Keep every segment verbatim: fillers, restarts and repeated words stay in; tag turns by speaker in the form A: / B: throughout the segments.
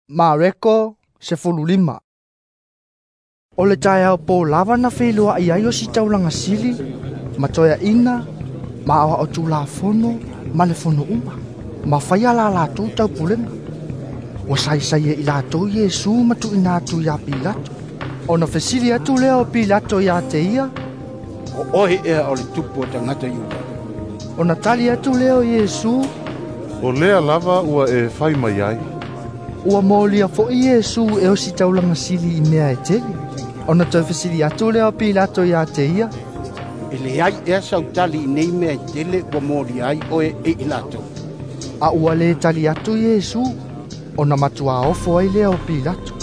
A: Mareko se fululima. O le tae au po lava na whelua i ai o si taulanga sili, ma toia ina, ma awa o tū la fono, ma le fono uma, ma whaia la la tū tau pulena. Wa sai sai e i la tō Iesu ma tu ina tu ia Pilato. O na whesili atu leo Pilato ia te ia.
B: O ohi ea o le tupu o tangata iuta.
A: O na tali atu leo Iesu.
C: O lea lava ua e whai mai ai.
A: Ua mōlia fo i Iesu e o si taulanga sili i mea e teli. O na tau whesili atu leo Pilato ia te ia.
B: E le ai ea sautali i nei mea tele ua mōli ai o e e ilato.
A: A ua le tali atu Iesu. O na matua ofo ai leo Pilato.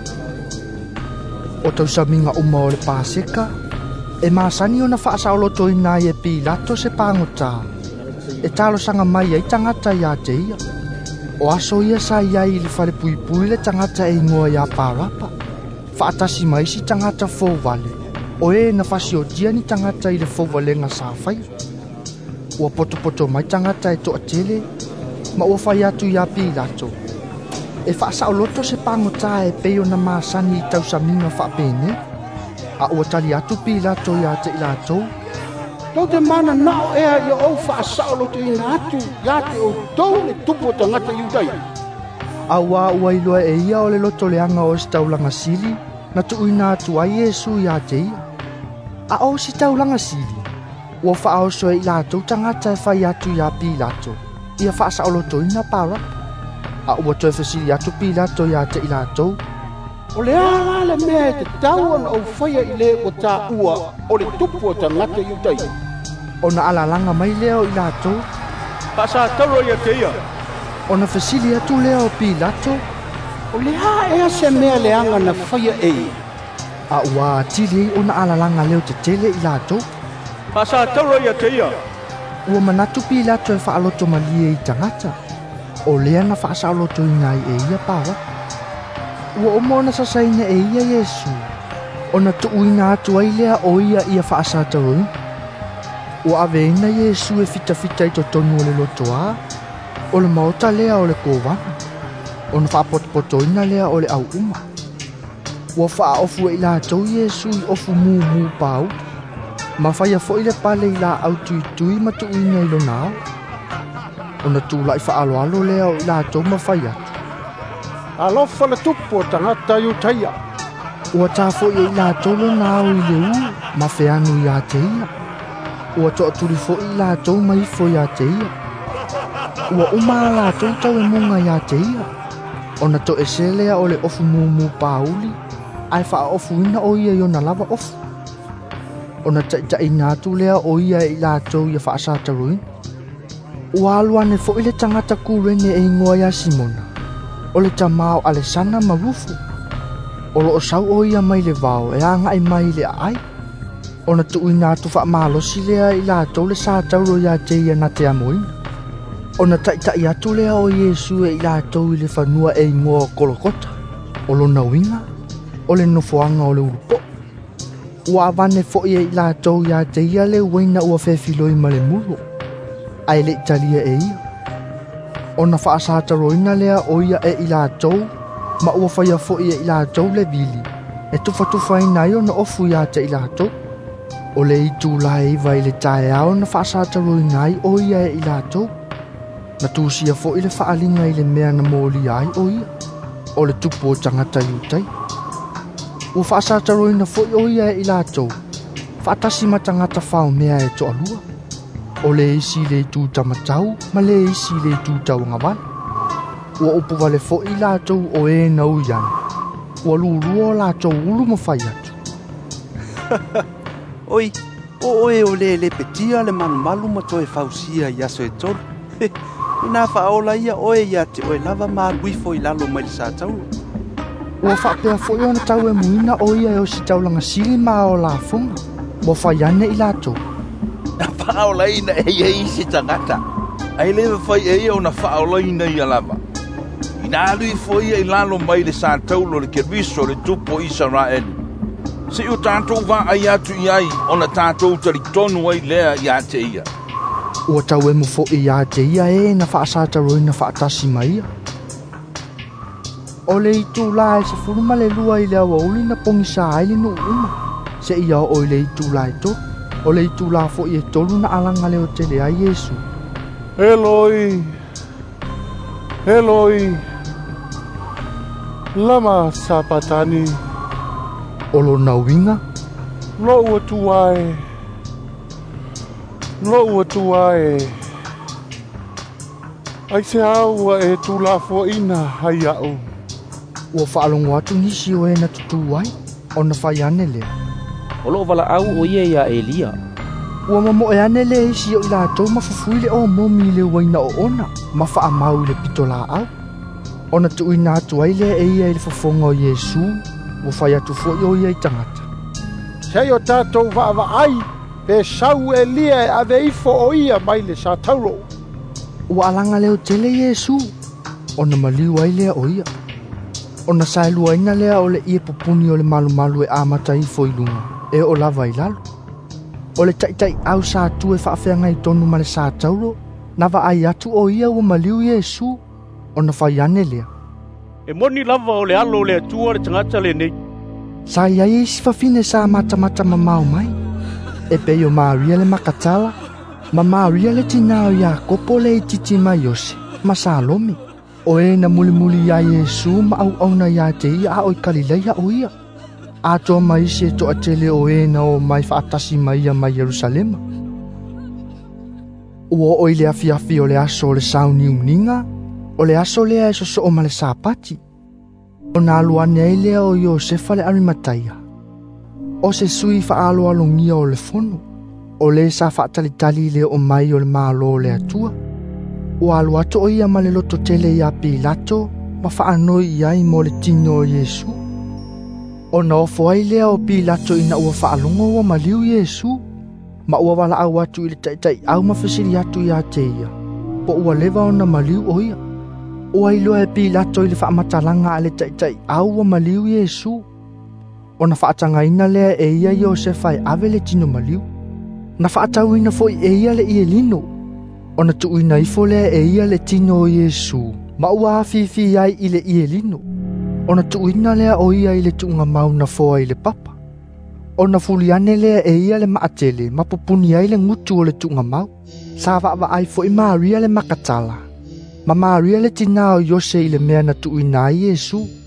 A: O tau saminga uma o le Paseka. E masani o na whaasaulo toi nai e Pilato se pangota. E talo sanga mai ai tangata ia te ia. O aso ia sa ia i le whare pui pui le tangata e ingoa ia Parapa. Whaatasi mai si tangata fō vale. O e na whasi o dia ni tangata i le fō vale nga sa whai. Ua poto poto mai tangata e toa tele. Ma ua whai atu ia Pilato. E whaasauloto se pangota e peo na masani i tau saminga whaapene. A ua tali atu Pilato ia te ilatou.
B: Tau te mana nao ea i o whaasauloto i na atu, ia te o tau le tupu o tangata iutai.
A: A ua ua iloa e ia o le loto leanga o si taulanga sili, na tu uina atu a Iesu ia te ia. A o si taulanga sili, ua whaaoso e ilatou tangata e whai atu ia Pilato, ia whaasauloto ina para. A ua toi whasili atu Pilato ia te ilatou.
B: O le ala le mea te tau ana au whaia i le o tā ua o le tupu o tangata iutai.
A: O na alalanga mai leo ilatou.
B: Pasa tauro ia te ia.
A: O na whasili atu leo Pilato.
B: O le a ea se mea le anga na whaia e.
A: A ua atili o na alalanga leo te tele ilatou.
B: Pasa tauro ia te ia.
A: Ua manatu Pilato e whaaloto malie i tangata. O lea na whaasauloto i ngai e ia para. Ua omona sasaina e ia Iesu. O na tuuina atu ai lea o ia ia whaasataroin. Ua aveina Iesu e fita fita i to tonu o le loto a. O le maota lea o le kovana. O na whaapotopotoina lea o le au uma. Ua whaaofu e i la tau Iesu i ofu mu mu pau. Ma whaia fo i le pale i la au tui tui ma tuuina i lo nao. O na tūla i whaaloalo lea o i la tau ma whai atu.
B: Alofa le tupu o tangata iutaia.
A: Ua tāfo i la tolo nao i le u, ma wheanu i a te ia. Ua toa turi fo i la tau mai fo i a te ia. Ua uma la tau tau e munga i a te ia. O na to e selea o le ofu mu mu pauli, ai wha ofu ina o ia i o na lava ofu. O na taita i nātu lea o ia i la tau i a wha asata ruin. Ua aluane fo i le tangata kūrene e ingoa ia Simona. O le tamao Alesana Marufu. O lo o sau o ia mai le vao e anga i mai le ai. O na tui nā tu wha malosi lea i la tau le sā tauro ia te ia na te amoina. O na taita i atu lea o Iesu e i la tau i le whanua e ingoa kolokota. O lo na winga. O le nofoanga o le urupo. Ua avane fo i la tau ia te ia le waina ua whewhiloi ma le muro. Ai le italia e ia. O na whaasata roina lea o ia e i la tau, ma ua whaia fo ia i la tau le bili. E tufa tufa ina i o na ofu ia te i la tau. O le i tū la e iwa i le tae ao na whaasata roina ai o ia e i la tau. Na tūsia fo i le whaalinga i le mea na mōli ai o ia. O le tupu o tangata iutai. Ua whaasata roina fo i o ia e i la tau. Whaatasi ma tangata whao mea e to alua. O le isi le tū tamatau, ma le isi le tū tau ngawal. Ua upu wale fo i la tau o e nau ian. Ua lūrua o la tau ulu ma whai atu.
D: Oi, o oe o le le petia le manu malu ma toe fausia i aso e tolu. Ina whaola ia oe ia te oe lava maa guifo i lalo mai sa tau.
A: Ua whapea fo i ona tau e muina o ia e o si taulanga sili maa o la funga. Mo whai ane i la tau.
E: Whaolaina e ia isi tangata. Ai lewa whai e ia o na whaolaina i alava. Ina alu i fo ia i lalo mai le sa taulo le kerviso le tupo Israel. Se o tātou wā ai atu i ai o na tātou tari tonu ai lea i a te ia.
A: Ua tau e mo fo i a te ia e na whaasata roi na whaatasi mai ia. O le i tū la e se furuma le lua i le awa uli na pongi sa aili nu uma. Se ia o i le i tū la e to. O le i tū la fo i e tolu na alanga le o te le a Yesu.
C: Eloi, Eloi, lama sapatani.
A: Olo na winga.
C: Lo ua tuae, lo ua tuae. Ai se aua e tū la fo ina hai au.
A: Ua whaalongo atu nisi o e na tutu wai. O na whai ane lea.
F: O loo wala au o ia ia Elia.
A: Ua mamo e ane le isi o ila tau mafufuile o momi le waina o ona. Ma wha amau le pito la au. Ona tu ina atu ai le e ia i le fafonga o Yesu. Ua whai atu fo i o ia i tangata.
B: Sei o tātou wa wa ai, pe sau e lia e ave ifo o ia mai le sa tauro.
A: Ua alanga leo tele Yesu. Ona maliu ai lea o ia. Ona sailua ina lea o le ie popuni o le malu malu e amata i fo i lunga. E o lava i lalo. O le taitai au sa atu e whaafeanga i tonu ma le sa tauro. Na wa ai atu o ia ua maliu Yesu. Ona whai ane lea.
G: E moni lava o le alo le atua le tangata le nei.
A: Sa ia i si whawhine sa mata mata mamau mai. E pe o Maria le makatala. Ma Maria le tina o ia kopo le titi mai ose. Ma sa lomi. O e na muli muli ia Yesu ma au au na ia te ia a oi kalileia o ia. A toa mai se to a tele o e na o mai whaatasi mai ia mai Jerusalema. Ua oi le afi afi o le aso o le sauni uninga. O le aso lea e soso o ma le sapati. O na aluane ai lea o Iosefa le Arimataia. O se sui wha alo alongia o le fono. O le sa whaatalitali le o mai o le malo o le atua. O alu ato o ia ma le loto tele ia Pilato. Ma wha anoi iai mo le tino o Yesu. O na ofo ai lea o Pilato ina ua wha alongo o maliu Yesu. Ma ua wala au atu i le taitai au ma whesiri atu ia te ia. Po ua lewa o na maliu o ia. Ua ilo e Pilato i le whaamatalanga a le taitai au o maliu Yesu. O na whaatanga ina lea e ia Iosefa e ave le tino maliu. Na whaatau ina fo i e ia le ie lino. O na tu ina ifo lea e ia le tino o Yesu. Ma ua awhiwhi ai i le ie lino. O na tu ina lea o ia i le tuunga mau na foa i le papa. O na fuliane lea e ia le maatele ma popuni ai le ngutu o le tuunga mau. Sa wa ai fo i Maria le makatala. Ma Maria le tina o Yose i le mea na tu ina i Yesu.